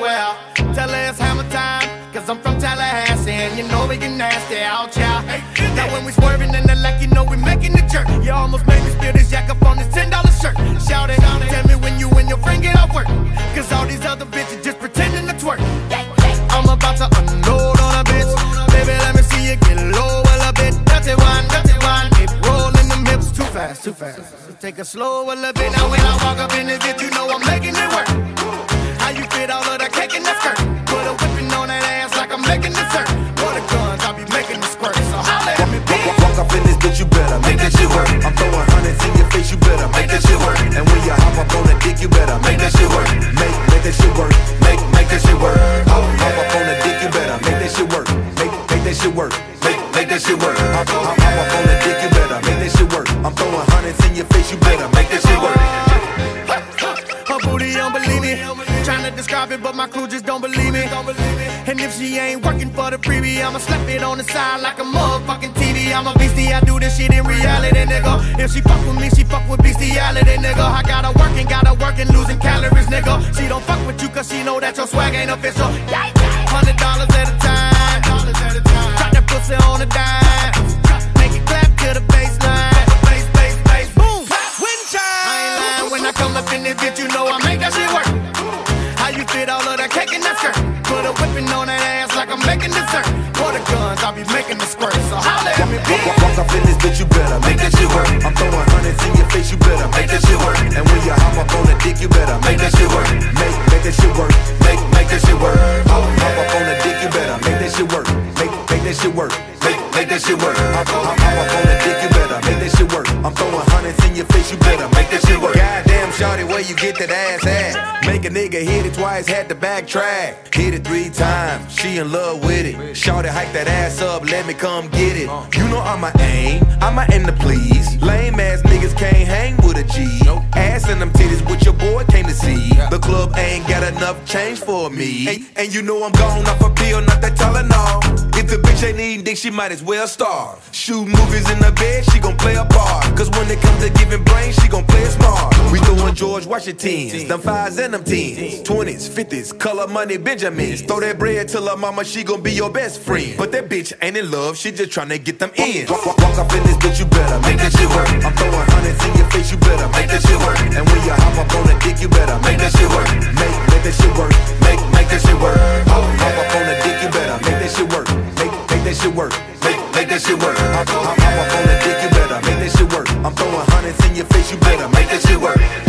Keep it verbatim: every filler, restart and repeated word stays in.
well. Tell her it's hammer time, cause I'm from Tallahassee, and you know we get nasty out, y'all. Now when we swerving in the like, you know we making the jerk. You almost made me spill this jack up on this ten dollar shirt. Shout it, tell me when you and your friend get off work, cause all these other bitches just pretending to twerk. I'm about to unload on a bitch. Baby, let me see you get low a little bit. Dirty wine, dirty wine, keep rolling them hips too fast, too fast. Take it slow a little bit. Now when I walk up in this bitch, you know I'm making it work. How you fit all of that cake in that skirt? Put a whipping on that ass like I'm making dessert. For the guns, I'll be making the squirt. So holla at me, bitch. Walk up in this bitch, you better make that shit work. I'm throwing hundreds in your face, you better make that shit work. And when you hop up on the dick, you better make that shit work. Make, make that shit work. Make, make that shit work. Hop, hop up on the dick, you better make that shit work. Make, make that shit work. Make, make that shit work. Hop, hop, hop up on the dick, you better make that shit work. I'm throwing hundreds in your face, you better make that shit work. Her booty don't believe me. Trying to describe it, but my crew just don't believe me. And if she ain't working for the freebie, I'ma slap it on the side like a motherfucking T V. I'm a beastie, I do this shit in reality, nigga. If she fuck with me, she fuck with bestiality, nigga. I got her working, got her working, losing calories, nigga. She don't fuck with you cause she know that your swag ain't official. Hundred dollars at a time. Drop that pussy on a dime. Make it clap to the baseline. Bass, bass, bass, boom. Wind chime. I ain't lying when I come up in this bitch, you know I make that shit work. How you fit all of that cake in that skirt? Put a whipping on that ass like I'm making dessert. For the guns, I'll be making the squirt. So holla at me, bitch. Walk up in this bitch, you better make that shit work. I'm throwing hundreds in your face, you better make that shit work. And when you hop up on the dick, you better make that shit work. Make, make that shit work. Make, make that shit work. Hop, hop up on the dick, you better make that shit work. Make, make that shit work. Make, make that shit work. Hop, hop, hop up on the dick, you better make that shit work. I'm throwing hundreds in your face, you better make that shit work. Goddamn, shawty, where you get that ass at? Make a nigga hit it twice, had to backtrack. Hit it three times, she in love with it. Shawty, hike that ass up, let me come get it. You know I'm a aim, I'm a in the please. Lame ass niggas can't hang with a G. Ass in them titties, what your boy came to see. The club ain't got enough change for me. And, and you know I'm gone off a pill, not that Tylenol. If the bitch ain't eating dick, she might as well starve. Shoot movies in the bed, she gon' play a part. Cause when it comes to giving brains, she gon' play it smart. We throwin' George Washingtons, them fives and them tens, twenties, fifties, color money Benjamins. Throw that bread till her mama, she gon' be your best friend. But that bitch ain't in love, she just tryna get them in. Walk, walk, walk up in this bitch, you better make that shit work. I'm throwing hundreds in your face, you better make that shit work. And when you hop up on the dick, you better make that shit work. Make, make that shit work. Make, make that shit work. Hop, hop up on the dick, you better make that shit work. Make, make that shit work. Make, make that shit work. Hop, hop, hop up on the dick, you better make that shit work. I'm throwing hundreds in your face, you better make that shit work.